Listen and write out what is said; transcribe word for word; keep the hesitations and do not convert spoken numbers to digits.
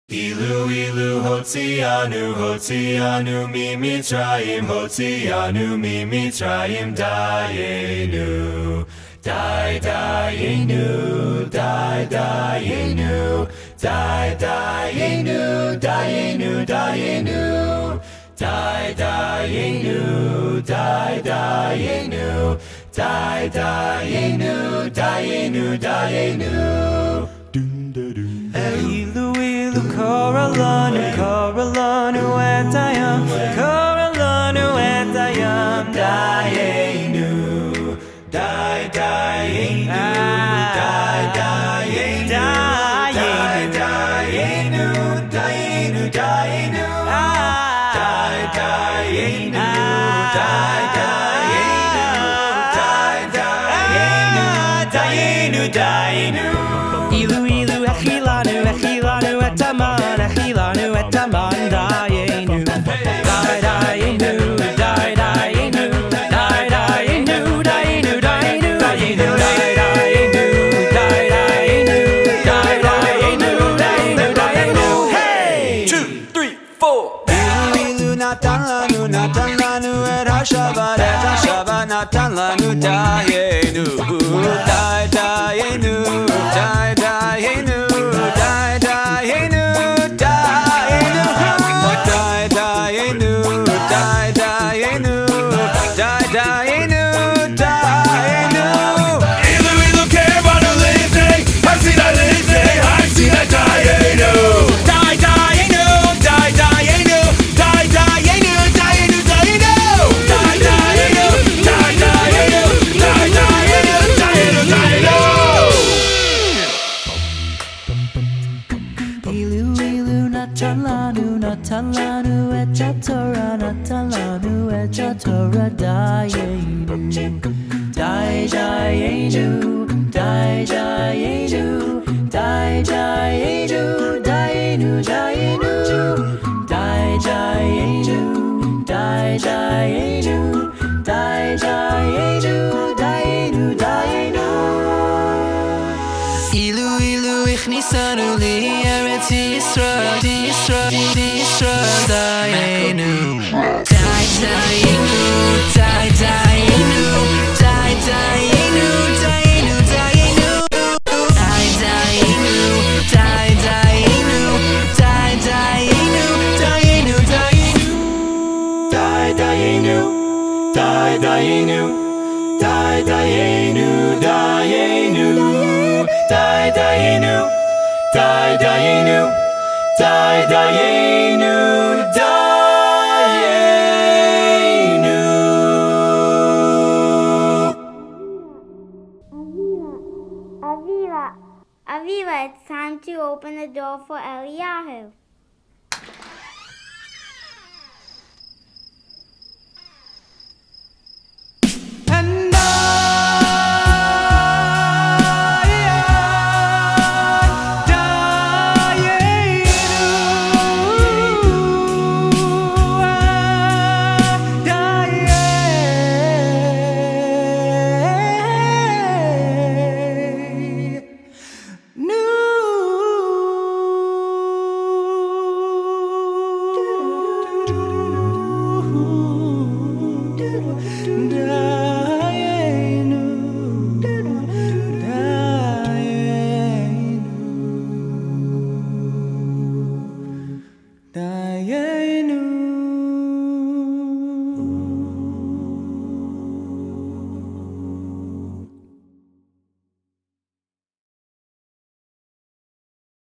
Ilu ilu hotzianu hotzianu mi Mitzrayim hotzianu mi Mitzrayim dayenu Dai dayenu Dai dayenu Dai dayenu Dayenu dayenu Dai dayenu Dai dayenu Dai dayenu Dayenu dayenu Ilu ilu koralanu koralanu etayam koralanu etayam dayenu dai dayenu dai dayenu dai dayenu dayenu dayenu dai dayenu dai dayenu dai dayenu dayenu Ilu ilu echilanu echilanu etaman echilanu etaman dayenu dai dayenu dai dayenu dai dayenu dayenu dayenu dayenu dai dayenu dai dayenu dai dayenu dayenu dayenu hey two three four Ilu ilu natan lanu natan lanu et hashavat et hashavat natan lanu dayenu dai dayenu dai dayenu dai dayenu dayenu dai dayenu dai dayenu dai dayenu dayenu Ilu ilu kerbanu lifnei Harsina lifnei Harsina dayenu dai dayenu dai dayenu dai dayenu dayenu dayenu Dai dayenu Dai dayenu Dai dayenu Dayenu dayenu Ilu ilu natan lanu natan lanu echa Torah natan lanu echa Torah dayenu dai dayenu dai dayenu dai dayenu dayenu dayenu dai dayenu dai dayenu dai dayenu dayenu dayenu Ilu ilu ichnisanu li eretz Yisrael Yisrael Yisrael dayenu dai dayenu dai dayenu dai dayenu dayenu dayenu dai dayenu dai dayenu dai dayenu dayenu dayenu Dai dayenu Dai dayenu Dai dayenu Dayenu Dai dayenu Dai dayenu Dai dayenu Dayenu Aviva, Aviva, it's time to open the door for Eliyahu. And Dayenu